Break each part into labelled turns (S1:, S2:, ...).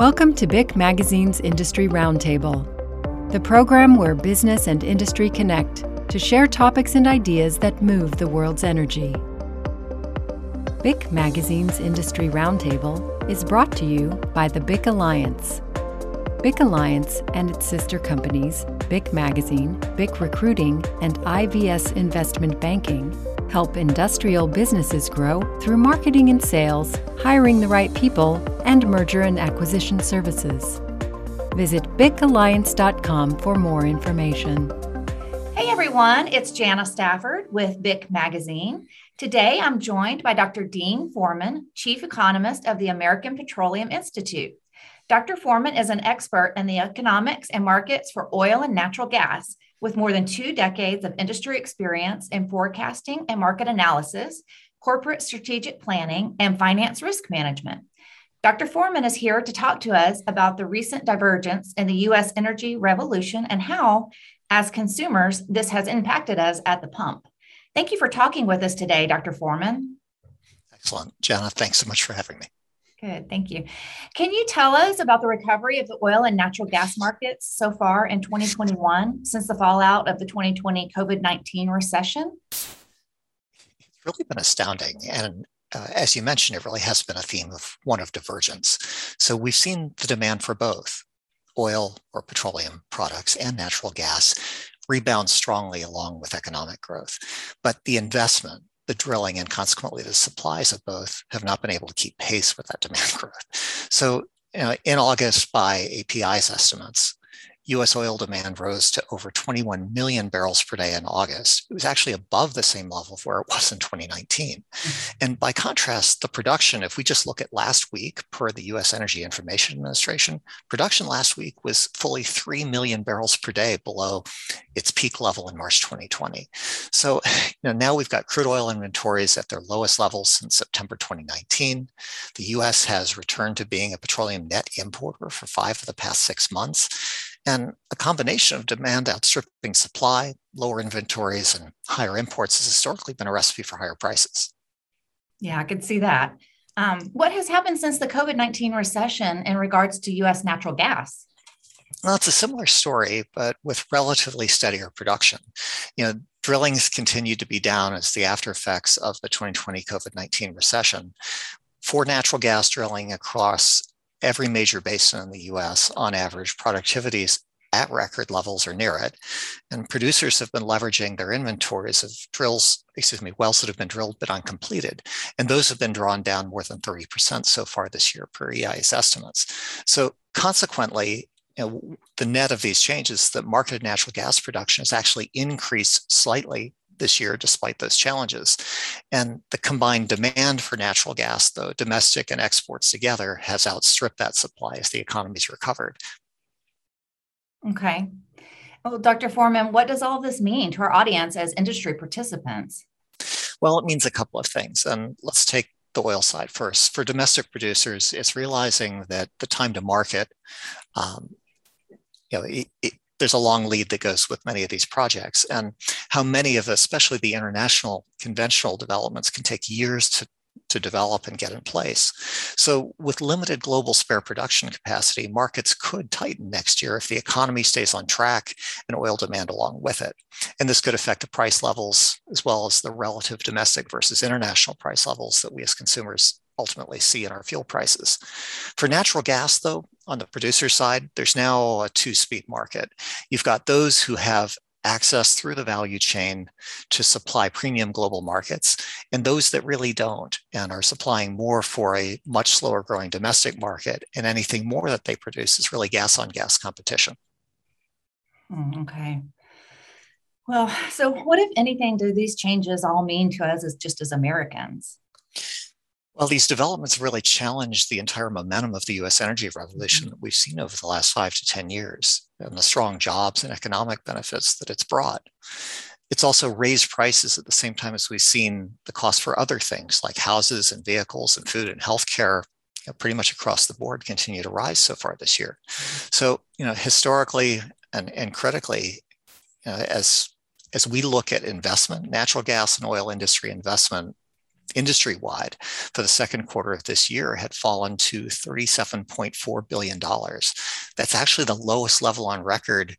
S1: Welcome to BIC Magazine's Industry Roundtable, the program where business and industry connect to share topics and ideas that move the world's energy. BIC Magazine's Industry Roundtable is brought to you by the BIC Alliance. BIC Alliance and its sister companies, BIC Magazine, BIC Recruiting, and IVS Investment Banking, help industrial businesses grow through marketing and sales, hiring the right people, and merger and acquisition services. Visit bicalliance.com for more information.
S2: Hey everyone, it's Jana Stafford with BIC Magazine. Today I'm joined by Dr. Dean Foreman, Chief Economist of the American Petroleum Institute. Dr. Foreman is an expert in the economics and markets for oil and natural gas, with more than 2 decades of industry experience in forecasting and market analysis, corporate strategic planning, and finance risk management. Dr. Foreman is here to talk to us about the recent divergence in the U.S. energy revolution and how, as consumers, this has impacted us at the pump. Thank you for talking with us today, Dr. Foreman.
S3: Excellent. Jana, thanks so much for having me.
S2: Good, thank you. Can you tell us about the recovery of the oil and natural gas markets so far in 2021 since the fallout of the 2020 COVID-19 recession?
S3: It's really been astounding. And as you mentioned, it really has been a theme of one of divergence. So we've seen the demand for both oil or petroleum products and natural gas rebound strongly along with economic growth. But the investment, the drilling, and consequently the supplies of both have not been able to keep pace with that demand growth. So in August, by API's estimates, U.S. oil demand rose to over 21 million barrels per day in August. It was actually above the same level of where it was in 2019. And by contrast, the production, if we just look at last week, per the U.S. Energy Information Administration, production last week was fully 3 million barrels per day below its peak level in March 2020. So now we've got crude oil inventories at their lowest levels since September 2019. The U.S. has returned to being a petroleum net importer for 5 of the past 6 months. And a combination of demand outstripping supply, lower inventories, and higher imports has historically been a recipe for higher prices.
S2: Yeah, I could see that. What has happened since the COVID-19 recession in regards to U.S. natural gas?
S3: Well, it's a similar story, but with relatively steadier production. Drillings continued to be down as the after effects of the 2020 COVID-19 recession. For natural gas drilling across every major basin in the U.S., on average, productivity is at record levels or near it. And producers have been leveraging their inventories of wells that have been drilled but uncompleted. And those have been drawn down more than 30% so far this year per EI's estimates. So consequently, the net of these changes, the marketed natural gas production has actually increased slightly this year, despite those challenges. And the combined demand for natural gas, though, domestic and exports together, has outstripped that supply as the economy's recovered.
S2: Okay. Well, Dr. Foreman, what does all this mean to our audience as industry participants?
S3: Well, it means a couple of things. And let's take the oil side first. For domestic producers, it's realizing that the time to market, there's a long lead that goes with many of these projects, and how many of, especially the international conventional developments, can take years to develop and get in place. So with limited global spare production capacity, markets could tighten next year if the economy stays on track and oil demand along with it. And this could affect the price levels as well as the relative domestic versus international price levels that we as consumers ultimately see in our fuel prices. For natural gas, though, on the producer side, there's now a 2-speed market. You've got those who have access through the value chain to supply premium global markets, and those that really don't and are supplying more for a much slower growing domestic market, and anything more that they produce is really gas on gas competition.
S2: Okay. Well, so what, if anything, do these changes all mean to us as Americans?
S3: Well, these developments really challenge the entire momentum of the U.S. energy revolution that we've seen over the last 5 to 10 years and the strong jobs and economic benefits that it's brought. It's also raised prices at the same time as we've seen the cost for other things like houses and vehicles and food and healthcare pretty much across the board continue to rise so far this year. So, historically and critically, as we look at investment, natural gas and oil industry investment industry-wide for the second quarter of this year had fallen to $37.4 billion. That's actually the lowest level on record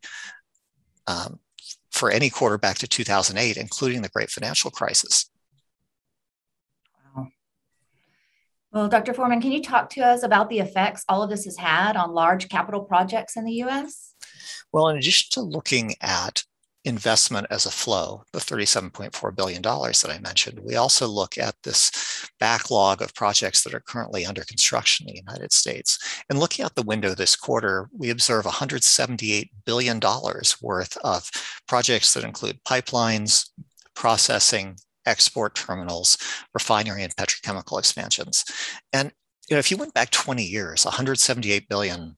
S3: for any quarter back to 2008, including the Great Financial Crisis.
S2: Wow. Well, Dr. Foreman, can you talk to us about the effects all of this has had on large capital projects in the U.S.?
S3: Well, in addition to looking at investment as a flow, the $37.4 billion that I mentioned, we also look at this backlog of projects that are currently under construction in the United States. And looking out the window this quarter, we observe $178 billion worth of projects that include pipelines, processing, export terminals, refinery and petrochemical expansions. And if you went back 20 years, 178 billion,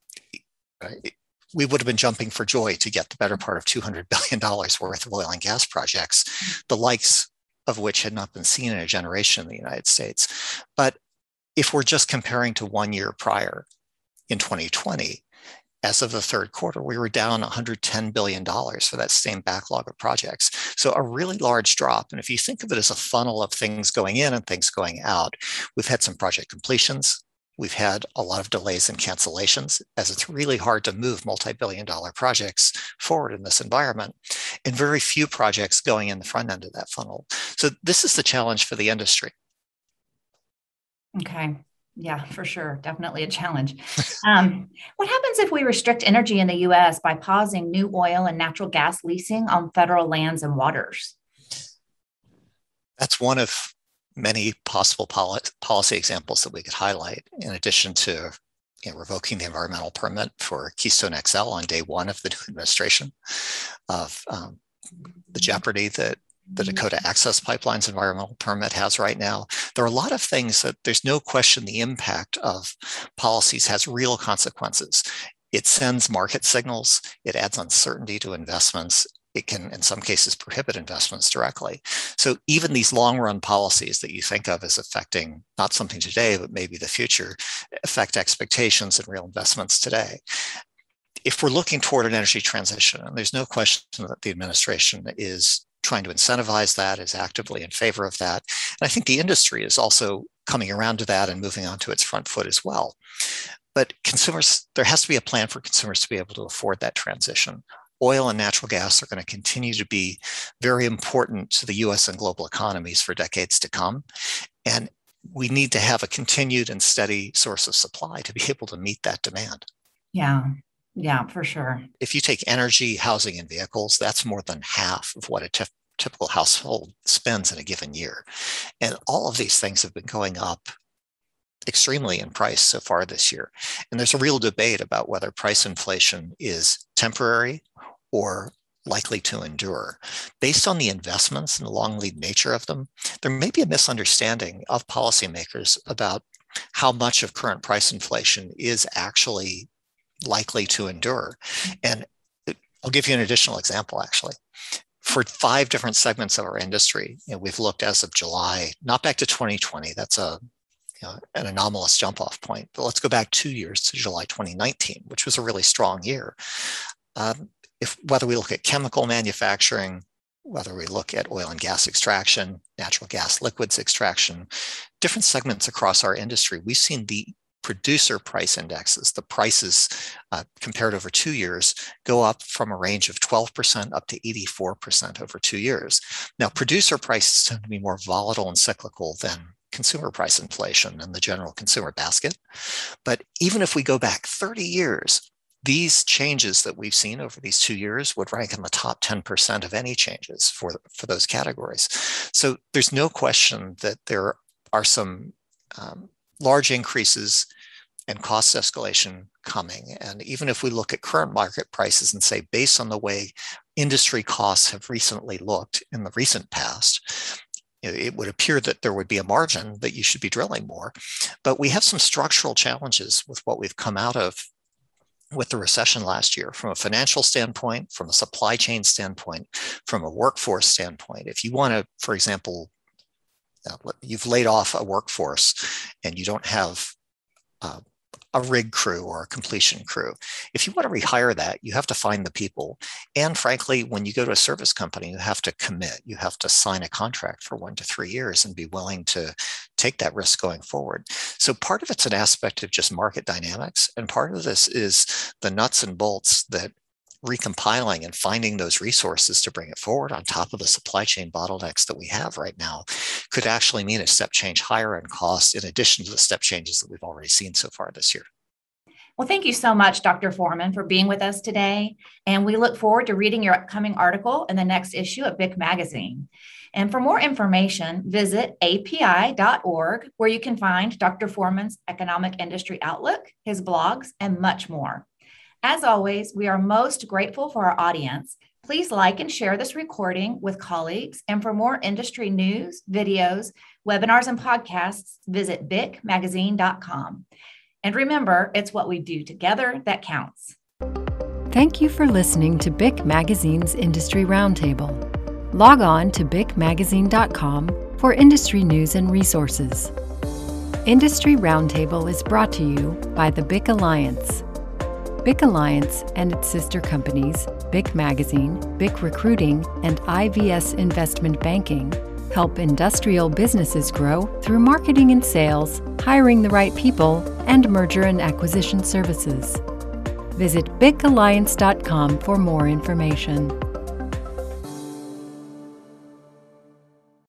S3: we would have been jumping for joy to get the better part of $200 billion worth of oil and gas projects, the likes of which had not been seen in a generation in the United States. But if we're just comparing to 1 year prior, in 2020, as of the third quarter, we were down $110 billion for that same backlog of projects. So a really large drop. And if you think of it as a funnel of things going in and things going out, we've had some project completions. We've had a lot of delays and cancellations, as it's really hard to move multi-billion-dollar projects forward in this environment, and very few projects going in the front end of that funnel. So this is the challenge for the industry.
S2: Okay. Yeah, for sure. Definitely a challenge. What happens if we restrict energy in the U.S. by pausing new oil and natural gas leasing on federal lands and waters?
S3: That's one of many possible policy examples that we could highlight, in addition to revoking the environmental permit for Keystone XL on day one of the new administration, of the jeopardy that the Dakota Access Pipeline's environmental permit has right now. There are a lot of things that there's no question the impact of policies has real consequences. It sends market signals, it adds uncertainty to investments. It can, in some cases, prohibit investments directly. So even these long-run policies that you think of as affecting not something today, but maybe the future, affect expectations and real investments today. If we're looking toward an energy transition, and there's no question that the administration is trying to incentivize that, is actively in favor of that. And I think the industry is also coming around to that and moving onto its front foot as well. But consumers, there has to be a plan for consumers to be able to afford that transition. Oil and natural gas are going to continue to be very important to the US and global economies for decades to come. And we need to have a continued and steady source of supply to be able to meet that demand.
S2: Yeah, for sure.
S3: If you take energy, housing, and vehicles, that's more than half of what a typical household spends in a given year. And all of these things have been going up extremely in price so far this year. And there's a real debate about whether price inflation is temporary or likely to endure. Based on the investments and the long lead nature of them, there may be a misunderstanding of policymakers about how much of current price inflation is actually likely to endure. And I'll give you an additional example, actually. For 5 different segments of our industry, we've looked as of July, not back to 2020, that's an anomalous jump-off point, but let's go back 2 years to July 2019, which was a really strong year. Whether we look at chemical manufacturing, whether we look at oil and gas extraction, natural gas liquids extraction, different segments across our industry, we've seen the producer price indexes, the prices compared over 2 years, go up from a range of 12% up to 84% over 2 years. Now, producer prices tend to be more volatile and cyclical than consumer price inflation and the general consumer basket. But even if we go back 30 years, these changes that we've seen over these 2 years would rank in the top 10% of any changes for those categories. So there's no question that there are some large increases and cost escalation coming. And even if we look at current market prices and say, based on the way industry costs have recently looked in the recent past, it would appear that there would be a margin that you should be drilling more. But we have some structural challenges with what we've come out of with the recession last year, from a financial standpoint, from a supply chain standpoint, from a workforce standpoint. If you want to, for example, you've laid off a workforce and you don't have a rig crew or a completion crew. If you want to rehire that, you have to find the people. And frankly, when you go to a service company, you have to commit. You have to sign a contract for 1 to 3 years and be willing to take that risk going forward. So part of it's an aspect of just market dynamics. And part of this is the nuts and bolts that recompiling and finding those resources to bring it forward on top of the supply chain bottlenecks that we have right now could actually mean a step change higher in cost in addition to the step changes that we've already seen so far this year.
S2: Well, thank you so much, Dr. Foreman, for being with us today. And we look forward to reading your upcoming article in the next issue of BIC Magazine. And for more information, visit api.org, where you can find Dr. Foreman's Economic Industry Outlook, his blogs, and much more. As always, we are most grateful for our audience. Please like and share this recording with colleagues. And for more industry news, videos, webinars, and podcasts, visit bicmagazine.com. And remember, it's what we do together that counts.
S1: Thank you for listening to BIC Magazine's Industry Roundtable. Log on to bicmagazine.com for industry news and resources. Industry Roundtable is brought to you by the BIC Alliance. BIC Alliance and its sister companies, BIC Magazine, BIC Recruiting, and IVS Investment Banking, help industrial businesses grow through marketing and sales, hiring the right people, and merger and acquisition services. Visit bicalliance.com for more information.